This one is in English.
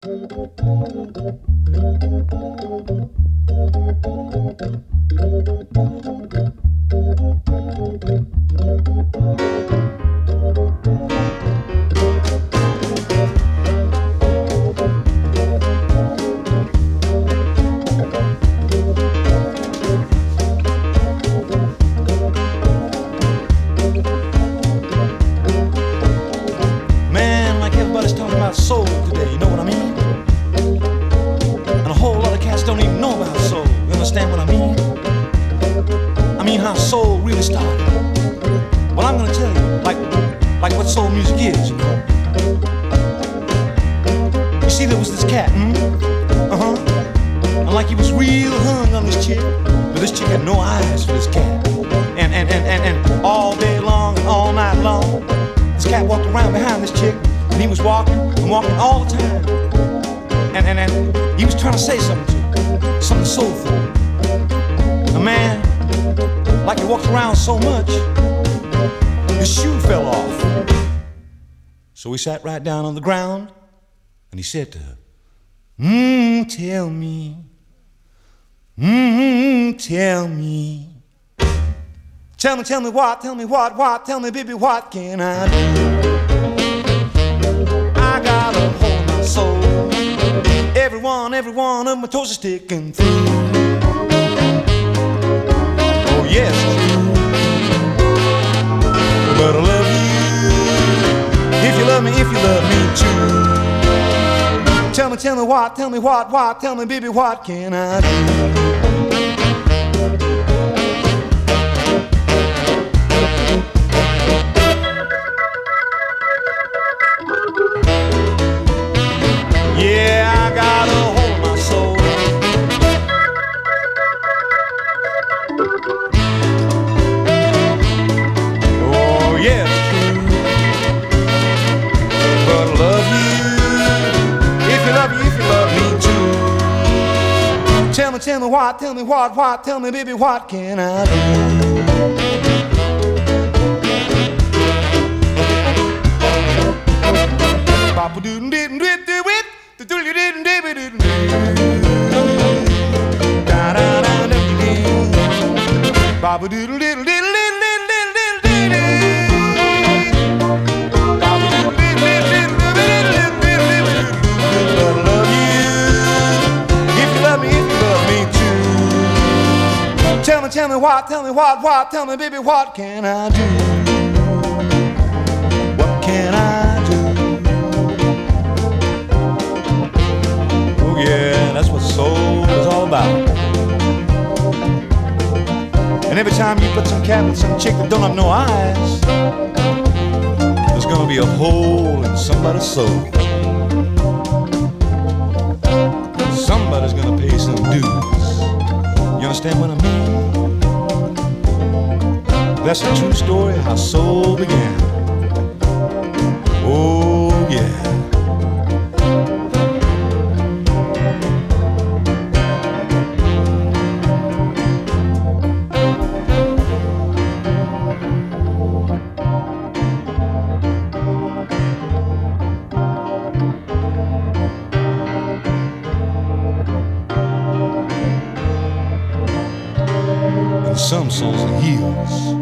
Man, like everybody's talking about soul today, you know what I mean? And a whole lot of cats don't even know about soul. You understand what I mean? I mean how soul really started. Well, I'm gonna tell you, like what soul music is, you know? You see, there was this cat, and like he was real hung on this chick, but this chick had no eyes for this cat. And all day long and all night long, this cat walked around behind this chick, and he was walking and walking all the time. And he was trying to say something to her, something soulful. A man, like he walked around so much, his shoe fell off. So he sat right down on the ground, and he said to her, tell me, tell me. Tell me what, tell me baby, what can I do? I gotta hold my soul. Every one of my toes is sticking through. Oh yes, but I love you. If you love me too. Tell me what, tell me baby, what can I do? Yeah, I gotta hold my soul. Oh yeah, but I love you. If you love me too. Tell me what, tell me baby, what can I do? Papa didn't do it. Baba doodle diddle diddle diddle diddle diddle diddle. Baba doodle diddle diddle diddle diddle diddle. I love you. If you love me too. Tell me what, tell me baby, what can I do? What can I do? Oh yeah, that's what soul is all about. And every time you put some cat with some chick that don't have no eyes, there's gonna be a hole in somebody's soul. Somebody's gonna pay some dues. You understand what I mean? That's a true story how soul began. Oh yeah. Some souls are healers,